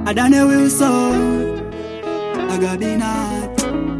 Adane Wilson, Agabinat,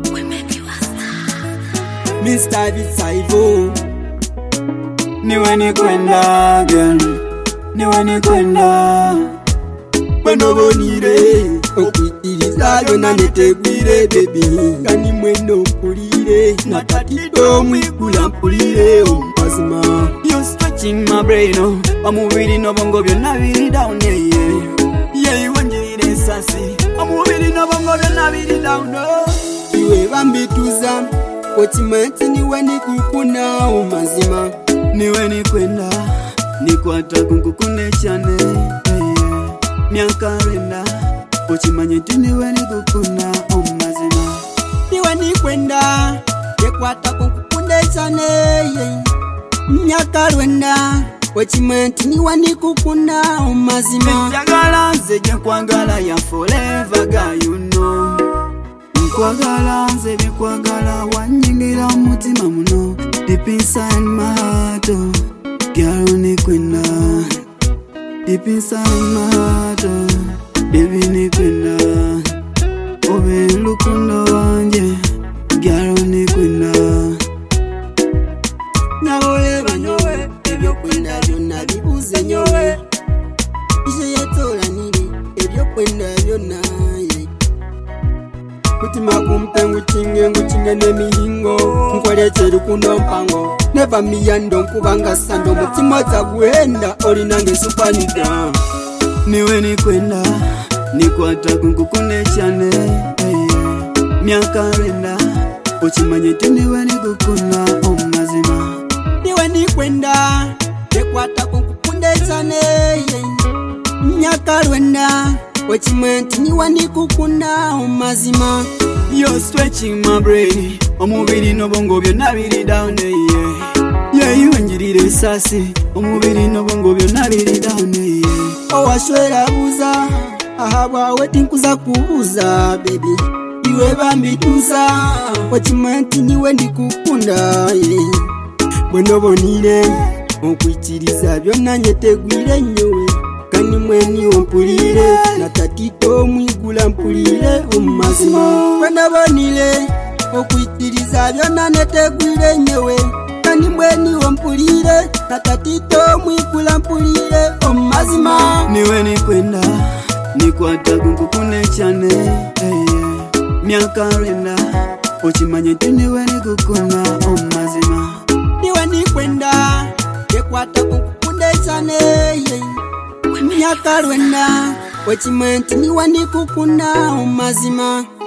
Mr. Visaivo, niwe ni kwenda girl, niwe ni kwenda. Wano bonire, okwitiriza yona netegwire baby. Kani mweno mpulire, natatito mwigula mpulire ompazima. You stretching my brain, omubiri n'obongo byonna biri down yeah. Yeah, wanjire sasi, omubiri n'obongo byonna biri down. Iwe bambituza, ochimanti niwe nikukuna omazima. Niwe ni kwenda, nikwata kunkukune chane. Nyankarenda, ochimanye niwe nikukuna omazima. Niwe ni kwenda, nikwata kunkukune chane. Nyankarenda, ochimanye niwe nikukuna omazima. Njagala nzeje kwagala ya forever guy you know. Nkwagala nze bikwagala wanyingira mutima muno. Deep inside my heart, girl ni kwenda. Deep inside my heart, baby ni kwenda. Obe lukundo wanje, girl ni kwenda. Nyawe banyowe, ebyo kwenda byonna bibuze nyowe. Ije yetola nini, ebyo kwenda byonna. Mutima kumpengu chinge nemihingo. Nkwale cheru kuno mpango. Never miyando nkubanga sando. Mutima taguenda olinange supanida. Niwe ni kwenda, nikwata kunkukune chane. Nyankarenda, ochimanye niwe nikukuna omazima. Niwe ni kwenda, nikwata kunkukune chane. Nyankarenda, ochimenti niwe nikukuna omazima. You're stretching my brain, omubiri n'obongo byonna biri down yeah. Yeah, you wanjirire sasi, omubiri n'obongo byonna biri down yeah. Owashwera buza, ahabwa wetinkuza kubuza baby. Iwe bambituza, ochimenti niwe nikukunda yeah. Bweno bonire, okwitiriza byonna nyetegwire nyowe. Kani mweni ompulire, natatito mwigula mpulire omazima. Wena bonile, okwitiriza byonna netegwire nyewe. Kani mweni ompulire, natatito mwigula mpulire omazima. Niwe ni kwenda, nikwata kunkukune chane. Nyankarenda, ochimanye niwe nikukuna omazima. Niwe ni kwenda, nikwata kunkukune chane. Nyakarwenda, ochimenti niwe nikukuna omazima.